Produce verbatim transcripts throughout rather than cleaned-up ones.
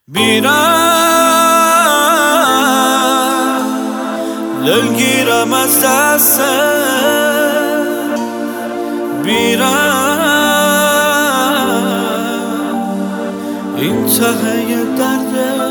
میرم دلگیرم از دست میرم این ته درده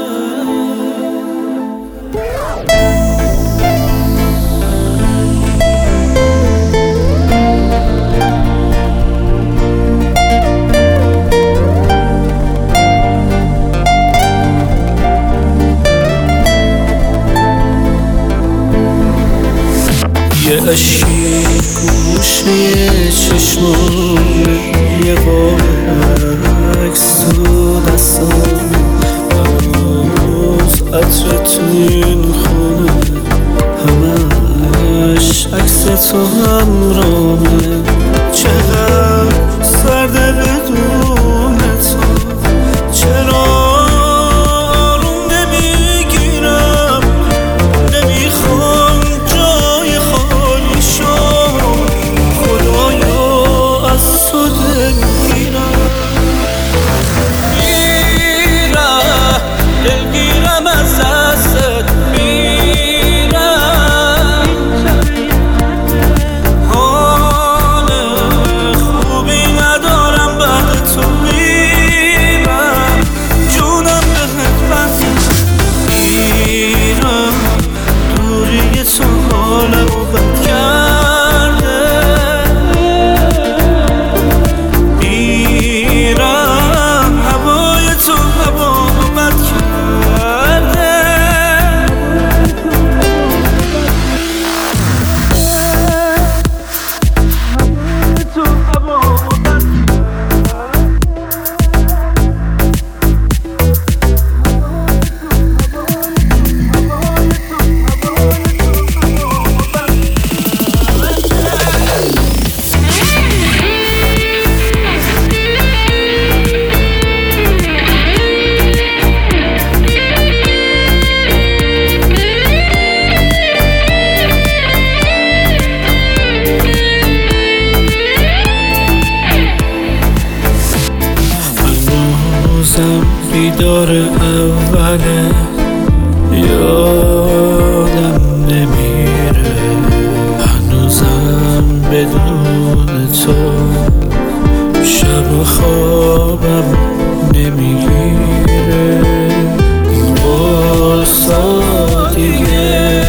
یه عشقی گوشه چشمان یه عکس تو دستان هنوز عطر تو این خونه همش عکس تو همراهه چقدر سرده بدون تو چرا بیدار اوله یادم نمیره هنوزم بدون تو شب و خوابم نمیگیره این قرصا دیگه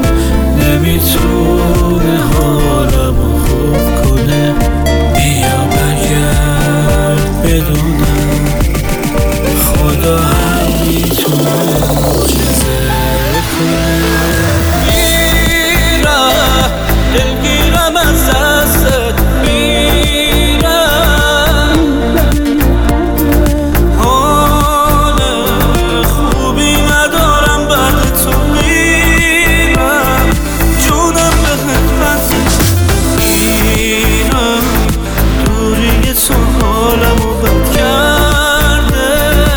نمیتونه حالمو خوب کنه بیا برگرد بدونم خدا هم میتونه معجزه کنه میرم دلگیرم از دستت میرم حال خوبی ندارم بعد تو میرم جونم بهت بسه میرم دوری تو حالمو بد کرده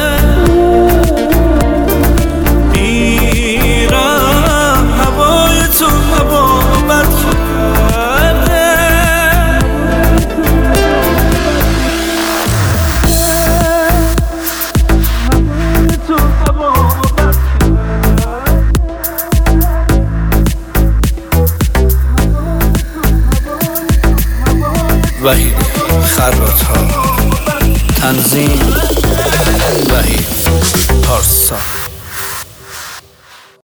وحید خرات ها تنظیم وحید پارسا.